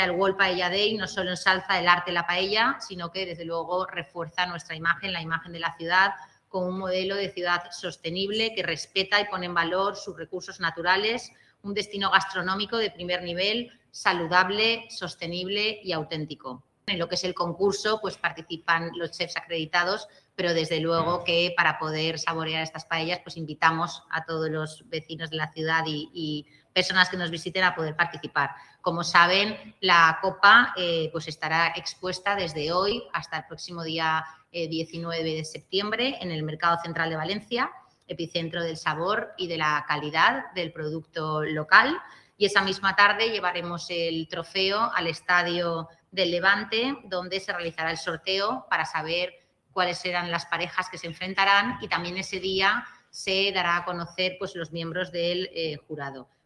El World Paella Day no solo ensalza el arte de la paella, sino que desde luego refuerza nuestra imagen, la imagen de la ciudad, con un modelo de ciudad sostenible que respeta y pone en valor sus recursos naturales, un destino gastronómico de primer nivel, saludable, sostenible y auténtico. En lo que es el concurso, pues participan los chefs acreditados, pero desde luego que para poder saborear estas paellas, pues invitamos a todos los vecinos de la ciudad y personas que nos visiten a poder participar. Como saben, la copa pues estará expuesta desde hoy hasta el próximo día 19 de septiembre en el Mercado Central de Valencia, epicentro del sabor y de la calidad del producto local. Y esa misma tarde llevaremos el trofeo al Estadio del Levante, donde se realizará el sorteo para saber cuáles serán las parejas que se enfrentarán, y también ese día se dará a conocer pues, los miembros del jurado.